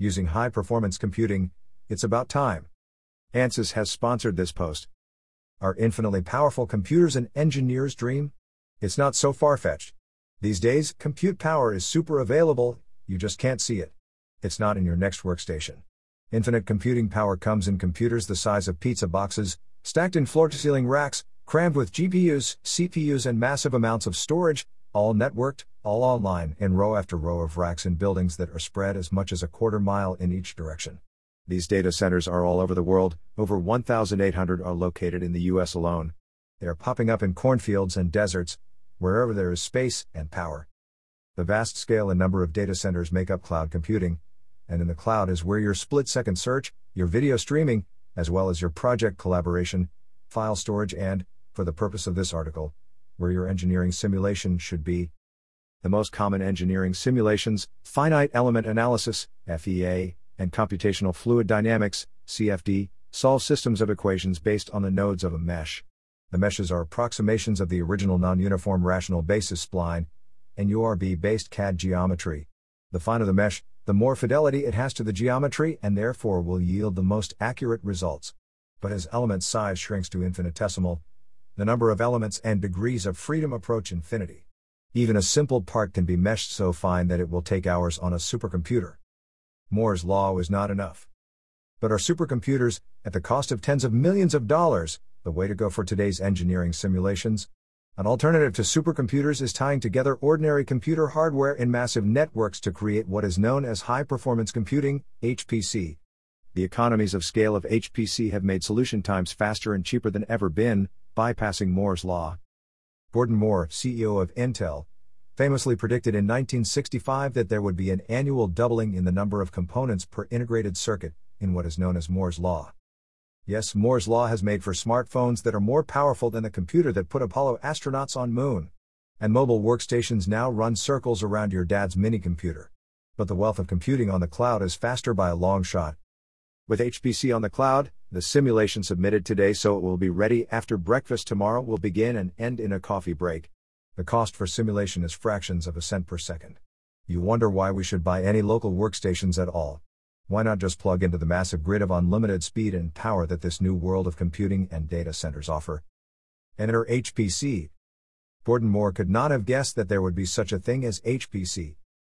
Using high-performance computing, it's about time. Ansys has sponsored this post. Are infinitely powerful computers an engineer's dream? It's not so far-fetched. These days, compute power is super available, you just can't see it. It's not in your next workstation. Infinite computing power comes in computers the size of pizza boxes, stacked in floor-to-ceiling racks, crammed with GPUs, CPUs and massive amounts of storage, all networked, all online, in row after row of racks in buildings that are spread as much as a quarter mile in each direction. These data centers are all over the world, over 1,800 are located in the US alone. They are popping up in cornfields and deserts, wherever there is space and power. The vast scale and number of data centers make up cloud computing, and in the cloud is where your split-second search, your video streaming, as well as your project collaboration, file storage and, for the purpose of this article, where your engineering simulation should be. The most common engineering simulations, finite element analysis, FEA, and computational fluid dynamics, CFD, solve systems of equations based on the nodes of a mesh. The meshes are approximations of the original non-uniform rational basis spline, and URB-based CAD geometry. The finer the mesh, the more fidelity it has to the geometry and therefore will yield the most accurate results. But as element size shrinks to infinitesimal, the number of elements and degrees of freedom approach infinity. Even a simple part can be meshed so fine that it will take hours on a supercomputer. Moore's law is not enough. But are supercomputers, at the cost of tens of millions of dollars, the way to go for today's engineering simulations? An alternative to supercomputers is tying together ordinary computer hardware in massive networks to create what is known as high-performance computing, HPC. The economies of scale of HPC have made solution times faster and cheaper than ever been, bypassing Moore's law. Gordon Moore, CEO of Intel, famously predicted in 1965 that there would be an annual doubling in the number of components per integrated circuit, in what is known as Moore's law. Yes, Moore's law has made for smartphones that are more powerful than the computer that put Apollo astronauts on Moon. And mobile workstations now run circles around your dad's mini-computer. But the wealth of computing on the cloud is faster by a long shot. With HPC on the cloud, the simulation submitted today so it will be ready after breakfast tomorrow will begin and end in a coffee break. The cost for simulation is fractions of a cent per second. You wonder why we should buy any local workstations at all. Why not just plug into the massive grid of unlimited speed and power that this new world of computing and data centers offer? Enter HPC. Gordon Moore could not have guessed that there would be such a thing as HPC.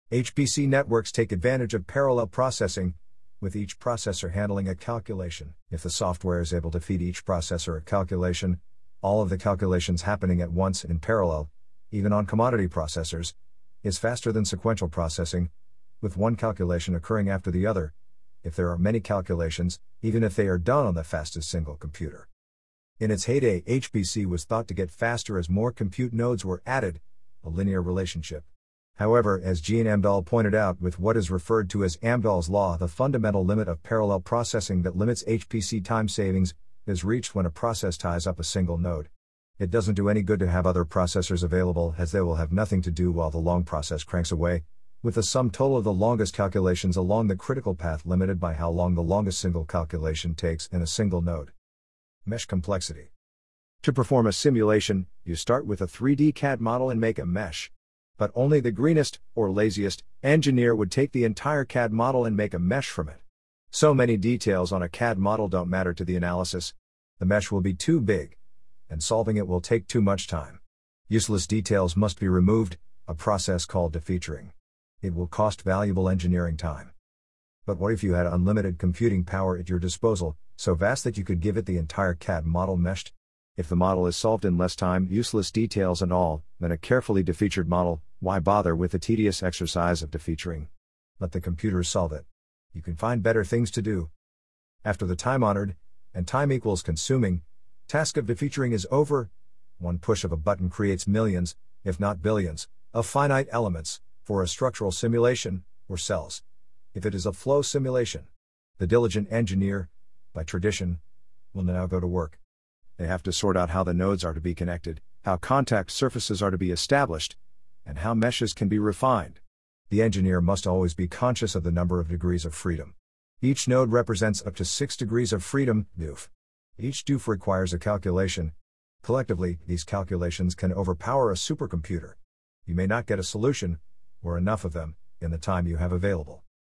HPC networks take advantage of parallel processing, with each processor handling a calculation. If the software is able to feed each processor a calculation, all of the calculations happening at once in parallel, even on commodity processors, is faster than sequential processing, with one calculation occurring after the other, if there are many calculations, even if they are done on the fastest single computer. In its heyday, HPC was thought to get faster as more compute nodes were added, a linear relationship. However, as Gene Amdahl pointed out with what is referred to as Amdahl's law, the fundamental limit of parallel processing that limits HPC time savings is reached when a process ties up a single node. It doesn't do any good to have other processors available, as they will have nothing to do while the long process cranks away, with the sum total of the longest calculations along the critical path limited by how long the longest single calculation takes in a single node. Mesh complexity. To perform a simulation, you start with a 3D CAD model and make a mesh. But only the greenest, or laziest, engineer would take the entire CAD model and make a mesh from it. So many details on a CAD model don't matter to the analysis. The mesh will be too big, and solving it will take too much time. Useless details must be removed, a process called defeaturing. It will cost valuable engineering time. But what if you had unlimited computing power at your disposal, so vast that you could give it the entire CAD model meshed? If the model is solved in less time, useless details and all, than a carefully defeatured model, why bother with the tedious exercise of defeaturing? Let the computers solve it. You can find better things to do. After the time-honored, and time equals consuming, task of defeaturing is over, one push of a button creates millions, if not billions, of finite elements, for a structural simulation, or cells. If it is a flow simulation, the diligent engineer, by tradition, will now go to work. They have to sort out how the nodes are to be connected, how contact surfaces are to be established, and how meshes can be refined. The engineer must always be conscious of the number of degrees of freedom. Each node represents up to 6 degrees of freedom, DOF. Each DOF requires a calculation. Collectively, these calculations can overpower a supercomputer. You may not get a solution, or enough of them, in the time you have available.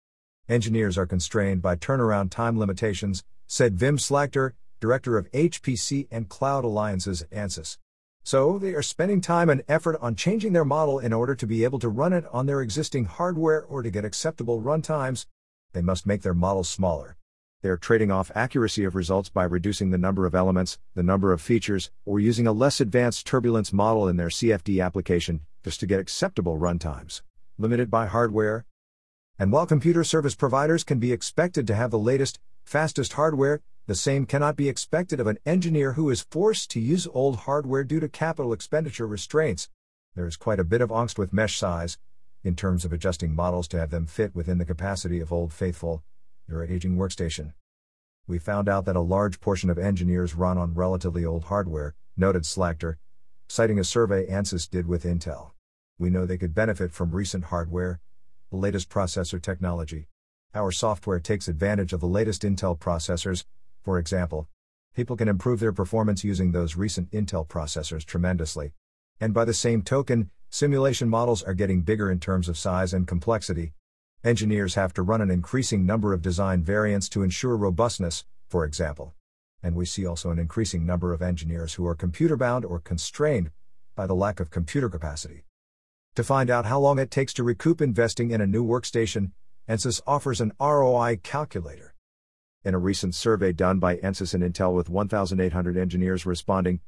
Engineers are constrained by turnaround time limitations, said Wim Slagter, director of HPC and Cloud Alliances at Ansys. So, they are spending time and effort on changing their model in order to be able to run it on their existing hardware or to get acceptable runtimes. They must make their models smaller. They are trading off accuracy of results by reducing the number of elements, the number of features, or using a less advanced turbulence model in their CFD application, just to get acceptable runtimes. Limited by hardware. And while computer service providers can be expected to have the latest, fastest hardware, the same cannot be expected of an engineer who is forced to use old hardware due to capital expenditure restraints. There is quite a bit of angst with mesh size, in terms of adjusting models to have them fit within the capacity of Old Faithful, their aging workstation. We found out that a large portion of engineers run on relatively old hardware, noted Slagter, citing a survey Ansys did with Intel. We know they could benefit from recent hardware, the latest processor technology. Our software takes advantage of the latest Intel processors. For example, people can improve their performance using those recent Intel processors tremendously. And by the same token, simulation models are getting bigger in terms of size and complexity. Engineers have to run an increasing number of design variants to ensure robustness, for example. And we see also an increasing number of engineers who are computer-bound or constrained by the lack of computer capacity. To find out how long it takes to recoup investing in a new workstation, Ansys offers an ROI calculator. In a recent survey done by Ansys and Intel with 1,800 engineers responding,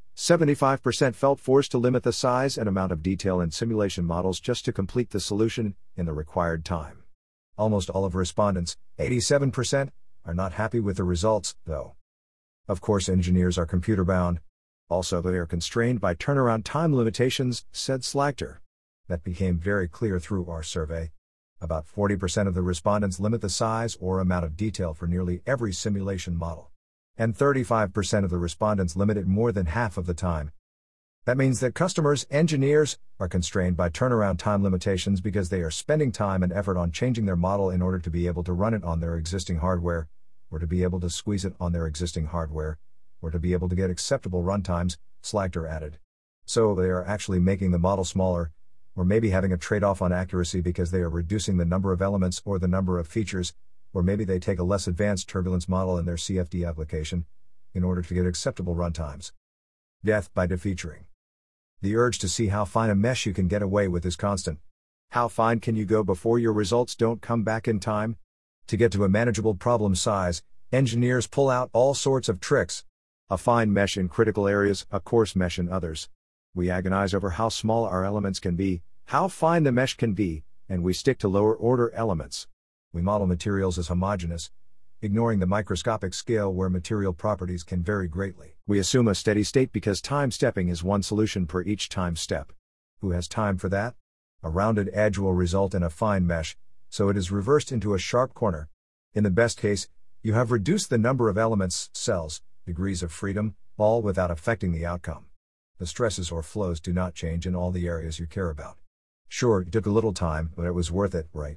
75% felt forced to limit the size and amount of detail in simulation models just to complete the solution in the required time. Almost all of respondents, 87%, are not happy with the results, though. Of course, engineers are computer-bound. Also, they are constrained by turnaround time limitations, said Slagter. That became very clear through our survey. About 40% of the respondents limit the size or amount of detail for nearly every simulation model. And 35% of the respondents limit it more than half of the time. That means that customers, engineers, are constrained by turnaround time limitations because they are spending time and effort on changing their model in order to be able to run it on their existing hardware, or to be able to squeeze it on their existing hardware, or to be able to get acceptable runtimes, Slagter added. So they are actually making the model smaller, or maybe having a trade-off on accuracy because they are reducing the number of elements or the number of features, or maybe they take a less advanced turbulence model in their CFD application, in order to get acceptable runtimes. Death by defeaturing. The urge to see how fine a mesh you can get away with is constant. How fine can you go before your results don't come back in time? To get to a manageable problem size, engineers pull out all sorts of tricks. A fine mesh in critical areas, a coarse mesh in others. We agonize over how small our elements can be, how fine the mesh can be, and we stick to lower order elements. We model materials as homogeneous, ignoring the microscopic scale where material properties can vary greatly. We assume a steady state because time stepping is one solution per each time step. Who has time for that? A rounded edge will result in a fine mesh, so it is reversed into a sharp corner. In the best case, you have reduced the number of elements, cells, degrees of freedom, all without affecting the outcome. The stresses or flows do not change in all the areas you care about. Sure, it took a little time, but it was worth it, right?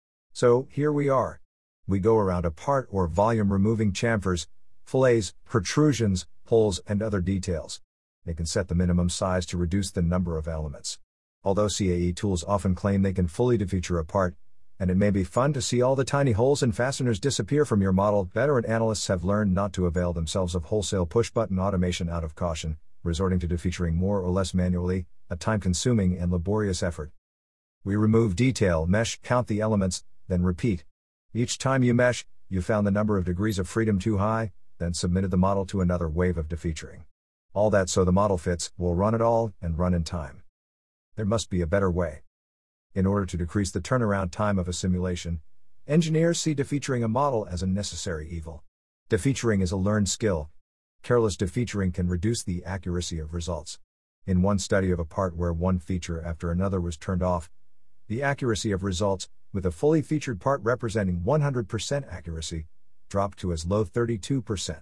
So, here we are. We go around a part or volume removing chamfers, fillets, protrusions, holes, and other details. They can set the minimum size to reduce the number of elements. Although CAE tools often claim they can fully defeature a part, and it may be fun to see all the tiny holes and fasteners disappear from your model, veteran analysts have learned not to avail themselves of wholesale push-button automation out of caution, resorting to defeaturing more or less manually, a time-consuming and laborious effort. We remove detail, mesh, count the elements, then repeat. Each time you mesh, you found the number of degrees of freedom too high, then submitted the model to another wave of defeaturing. All that so the model fits, will run it all, and run in time. There must be a better way. In order to decrease the turnaround time of a simulation, engineers see defeaturing a model as a necessary evil. Defeaturing is a learned skill. Careless defeaturing can reduce the accuracy of results. In one study of a part where one feature after another was turned off, the accuracy of results, with a fully featured part representing 100% accuracy, dropped to as low 32%.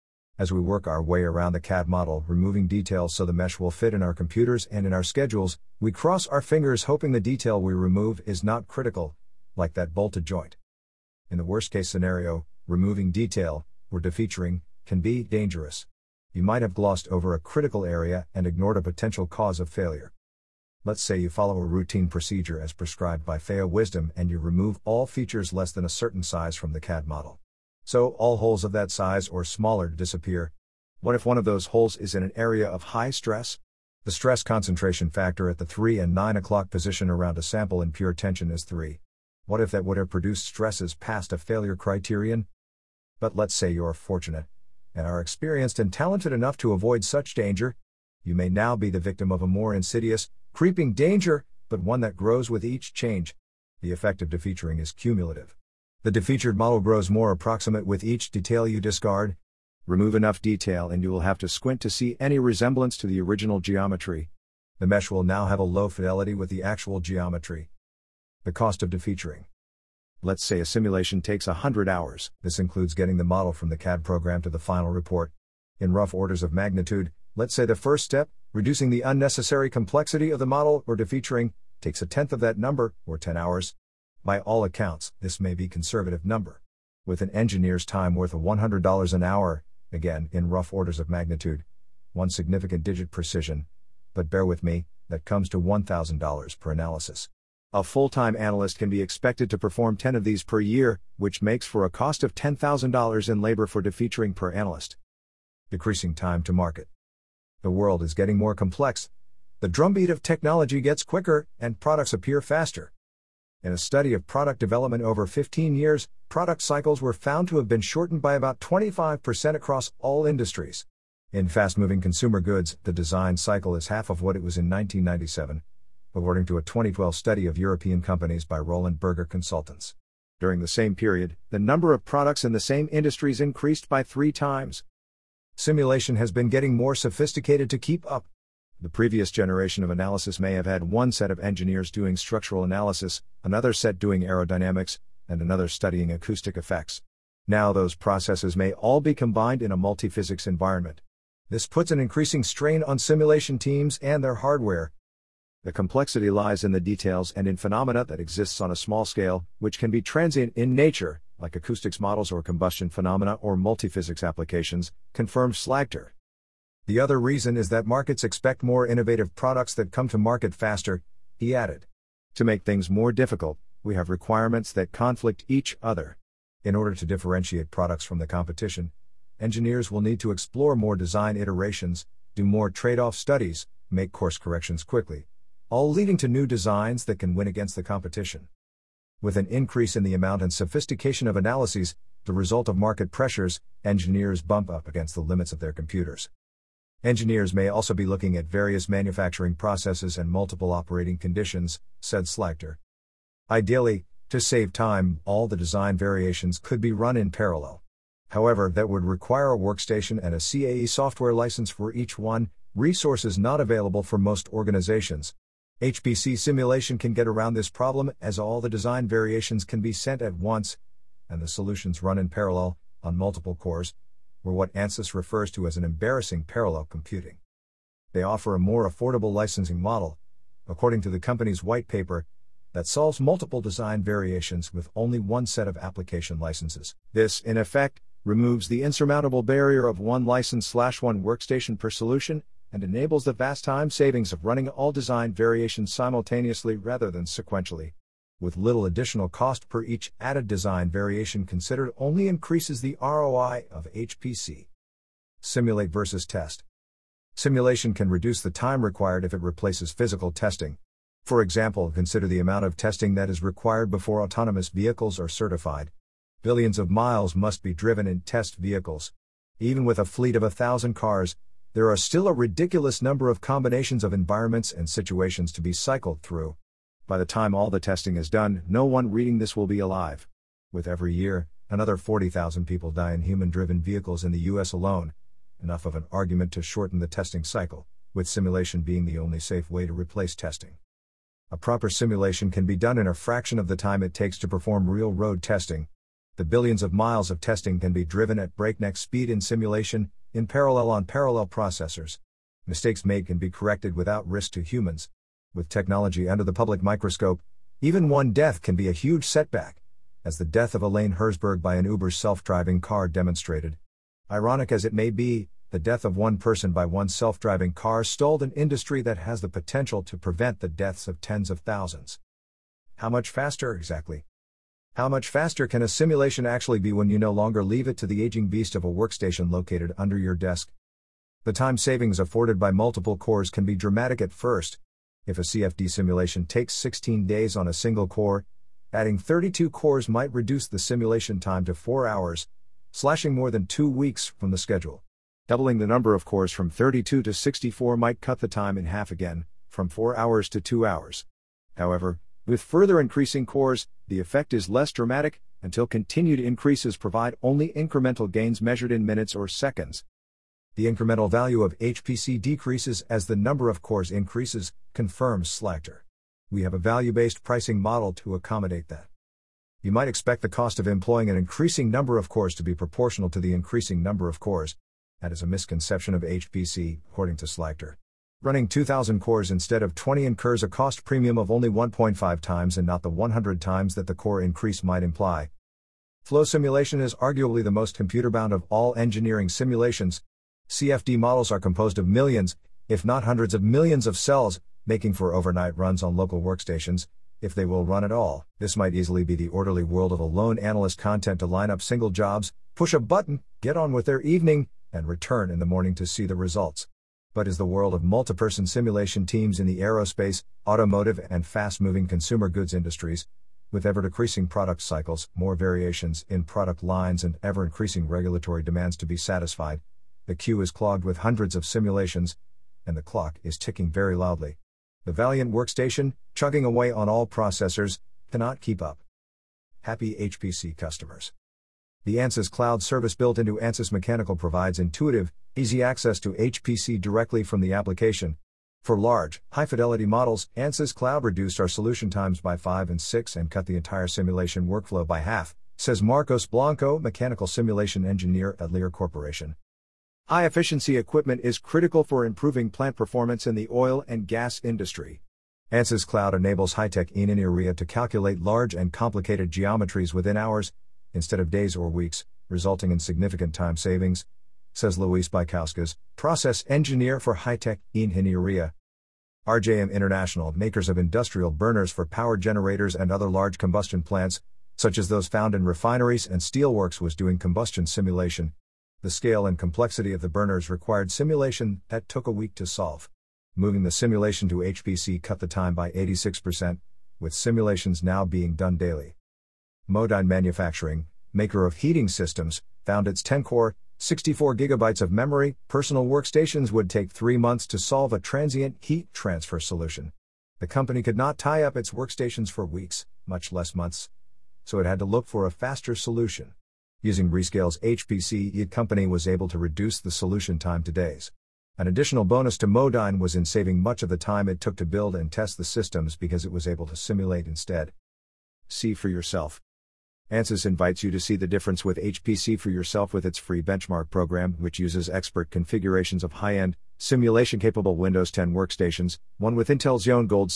As we work our way around the CAD model, removing details so the mesh will fit in our computers and in our schedules, we cross our fingers hoping the detail we remove is not critical, like that bolted joint. In the worst-case scenario, removing detail, or defeaturing, can be dangerous. You might have glossed over a critical area and ignored a potential cause of failure. Let's say you follow a routine procedure as prescribed by FEA Wisdom and you remove all features less than a certain size from the CAD model. So, all holes of that size or smaller disappear. What if one of those holes is in an area of high stress? The stress concentration factor at the 3 and 9 o'clock position around a sample in pure tension is 3. What if that would have produced stresses past a failure criterion? But let's say you're fortunate and are experienced and talented enough to avoid such danger. You may now be the victim of a more insidious, creeping danger, but one that grows with each change. The effect of defeaturing is cumulative. The defeatured model grows more approximate with each detail you discard. Remove enough detail and you will have to squint to see any resemblance to the original geometry. The mesh will now have a low fidelity with the actual geometry. The cost of defeaturing. Let's say a simulation takes 100 hours. This includes getting the model from the CAD program to the final report. In rough orders of magnitude, let's say the first step, reducing the unnecessary complexity of the model or defeaturing, takes 1/10 of that number, or 10 hours. By all accounts, this may be conservative number. With an engineer's time worth of $100 an hour, again, in rough orders of magnitude, one significant digit precision, but bear with me, that comes to $1,000 per analysis. A full-time analyst can be expected to perform 10 of these per year, which makes for a cost of $10,000 in labor for defeaturing per analyst. Decreasing time to market. The world is getting more complex. The drumbeat of technology gets quicker, and products appear faster. In a study of product development over 15 years, product cycles were found to have been shortened by about 25% across all industries. In fast-moving consumer goods, the design cycle is half of what it was in 1997, according to a 2012 study of European companies by Roland Berger Consultants. During the same period, the number of products in the same industries increased by 3 times. Simulation has been getting more sophisticated to keep up. The previous generation of analysis may have had one set of engineers doing structural analysis, another set doing aerodynamics, and another studying acoustic effects. Now those processes may all be combined in a multi-physics environment. This puts an increasing strain on simulation teams and their hardware. The complexity lies in the details and in phenomena that exists on a small scale, which can be transient in nature, like acoustics models or combustion phenomena or multiphysics applications, confirms Slagter. The other reason is that markets expect more innovative products that come to market faster, he added. To make things more difficult, we have requirements that conflict each other. In order to differentiate products from the competition, engineers will need to explore more design iterations, do more trade-off studies, make course corrections quickly, all leading to new designs that can win against the competition. With an increase in the amount and sophistication of analyses, the result of market pressures, engineers bump up against the limits of their computers. Engineers may also be looking at various manufacturing processes and multiple operating conditions, said Slagter. Ideally, to save time, all the design variations could be run in parallel. However, that would require a workstation and a CAE software license for each one, resources not available for most organizations. HPC simulation can get around this problem as all the design variations can be sent at once, and the solutions run in parallel, on multiple cores, or what ANSYS refers to as an embarrassing parallel computing. They offer a more affordable licensing model, according to the company's white paper, that solves multiple design variations with only one set of application licenses. This, in effect, removes the insurmountable barrier of one license/one workstation per solution, and enables the vast time savings of running all design variations simultaneously rather than sequentially. With little additional cost per each added design variation considered only increases the ROI of HPC. Simulate versus test. Simulation can reduce the time required if it replaces physical testing. For example, consider the amount of testing that is required before autonomous vehicles are certified. Billions of miles must be driven in test vehicles. Even with a fleet of 1,000 cars, there are still a ridiculous number of combinations of environments and situations to be cycled through. By the time all the testing is done, no one reading this will be alive. With every year, another 40,000 people die in human-driven vehicles in the US alone. Enough of an argument to shorten the testing cycle, with simulation being the only safe way to replace testing. A proper simulation can be done in a fraction of the time it takes to perform real road testing. The billions of miles of testing can be driven at breakneck speed in simulation, in parallel on parallel processors. Mistakes made can be corrected without risk to humans. With technology under the public microscope, even one death can be a huge setback, as the death of Elaine Herzberg by an Uber self-driving car demonstrated. Ironic as it may be, the death of one person by one self-driving car stalled an industry that has the potential to prevent the deaths of tens of thousands. How much faster exactly? How much faster can a simulation actually be when you no longer leave it to the aging beast of a workstation located under your desk? The time savings afforded by multiple cores can be dramatic at first. If a CFD simulation takes 16 days on a single core, adding 32 cores might reduce the simulation time to 4 hours, slashing more than 2 weeks from the schedule. Doubling the number of cores from 32 to 64 might cut the time in half again, from 4 hours to 2 hours. However, with further increasing cores, the effect is less dramatic, until continued increases provide only incremental gains measured in minutes or seconds. The incremental value of HPC decreases as the number of cores increases, confirms Slagter. We have a value-based pricing model to accommodate that. You might expect the cost of employing an increasing number of cores to be proportional to the increasing number of cores. That is a misconception of HPC, according to Slagter. Running 2,000 cores instead of 20 incurs a cost premium of only 1.5 times and not the 100 times that the core increase might imply. Flow simulation is arguably the most computer-bound of all engineering simulations. CFD models are composed of millions, if not hundreds of millions of cells, making for overnight runs on local workstations, if they will run at all. This might easily be the orderly world of a lone analyst content to line up single jobs, push a button, get on with their evening, and return in the morning to see the results. But is the world of multi-person simulation teams in the aerospace, automotive, and fast-moving consumer goods industries, with ever-decreasing product cycles, more variations in product lines, and ever-increasing regulatory demands to be satisfied, the queue is clogged with hundreds of simulations, and the clock is ticking very loudly. The Valiant workstation, chugging away on all processors, cannot keep up. Happy HPC customers. The Ansys Cloud service built into Ansys Mechanical provides intuitive, easy access to HPC directly from the application. For large, high-fidelity models, Ansys Cloud reduced our solution times by 5 and 6 and cut the entire simulation workflow by half, says Marcos Blanco, mechanical simulation engineer at Lear Corporation. High-efficiency equipment is critical for improving plant performance in the oil and gas industry. Ansys Cloud enables high-tech engineering to calculate large and complicated geometries within hours, instead of days or weeks, resulting in significant time savings, says Luis Baikauskas, process engineer for high-tech engineering. RJM International, makers of industrial burners for power generators and other large combustion plants, such as those found in refineries and steelworks, was doing combustion simulation. The scale and complexity of the burners required simulation that took a week to solve. Moving the simulation to HPC cut the time by 86%, with simulations now being done daily. Modyne Manufacturing, maker of heating systems, found its 10-core, 64 GB of memory personal workstations would take 3 months to solve a transient heat transfer solution. The company could not tie up its workstations for weeks, much less months, so it had to look for a faster solution. Using Rescale's HPC, the company was able to reduce the solution time to days. An additional bonus to Modyne was in saving much of the time it took to build and test the systems because it was able to simulate instead. See for yourself. Ansys invites you to see the difference with HPC for yourself with its free benchmark program, which uses expert configurations of high-end, simulation-capable Windows 10 workstations, one with Intel Xeon Gold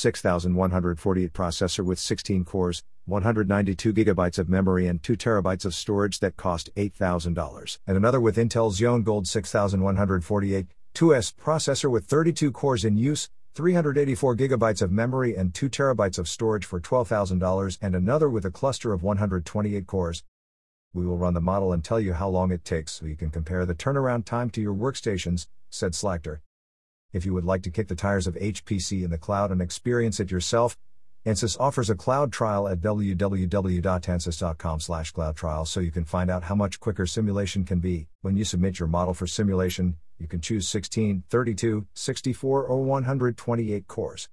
6148 processor with 16 cores, 192 GB of memory and 2 TB of storage that cost $8,000, and another with Intel Xeon Gold 6148, 2S processor with 32 cores in use, 384 GB of memory and 2 TB of storage for $12,000, and another with a cluster of 128 cores. We will run the model and tell you how long it takes so you can compare the turnaround time to your workstations, said Slagter. If you would like to kick the tires of HPC in the cloud and experience it yourself, Ansys offers a cloud trial at www.ansys.com/cloud-trial so you can find out how much quicker simulation can be. When you submit your model for simulation, you can choose 16, 32, 64 or 128 cores.